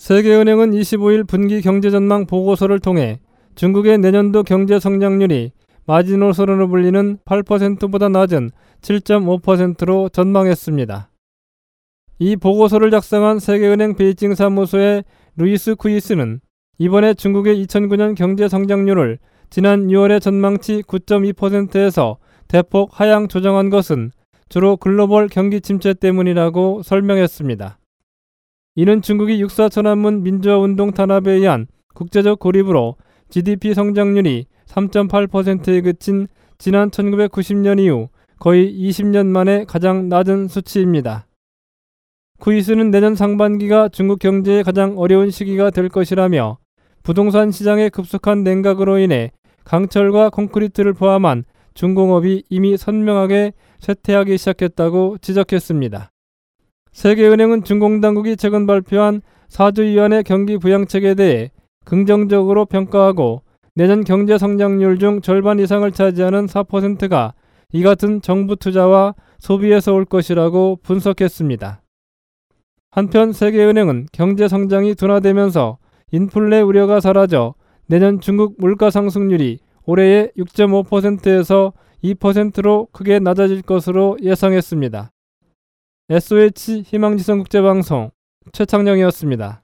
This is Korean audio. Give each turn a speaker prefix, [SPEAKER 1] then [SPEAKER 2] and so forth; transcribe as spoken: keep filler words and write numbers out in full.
[SPEAKER 1] 세계은행은 이십오일 분기 경제전망 보고서를 통해 중국의 내년도 경제 성장률이 마지노선으로 불리는 팔 퍼센트보다 낮은 칠 점 오 퍼센트로 전망했습니다. 이 보고서를 작성한 세계은행 베이징 사무소의 루이스 쿠이스는 이번에 중국의 이천구년 경제 성장률을 지난 유월의 전망치 구 점 이 퍼센트에서 대폭 하향 조정한 것은 주로 글로벌 경기 침체 때문이라고 설명했습니다. 이는 중국이 육사천안문 민주화운동 탄압에 의한 국제적 고립으로 지디피 성장률이 삼 점 팔 퍼센트에 그친 지난 천구백구십년 이후 거의 이십 년 만에 가장 낮은 수치입니다. 쿠이스는 내년 상반기가 중국 경제의 가장 어려운 시기가 될 것이라며 부동산 시장의 급속한 냉각으로 인해 강철과 콘크리트를 포함한 중공업이 이미 선명하게 쇠퇴하기 시작했다고 지적했습니다. 세계은행은 중공당국이 최근 발표한 사조 위안의 경기 부양책에 대해 긍정적으로 평가하고 내년 경제 성장률 중 절반 이상을 차지하는 사 퍼센트가 이 같은 정부 투자와 소비에서 올 것이라고 분석했습니다. 한편 세계은행은 경제 성장이 둔화되면서 인플레 우려가 사라져 내년 중국 물가 상승률이 올해의 육 점 오 퍼센트에서 이 퍼센트로 크게 낮아질 것으로 예상했습니다. 에스오에이치 희망지성 국제방송 최창영이었습니다.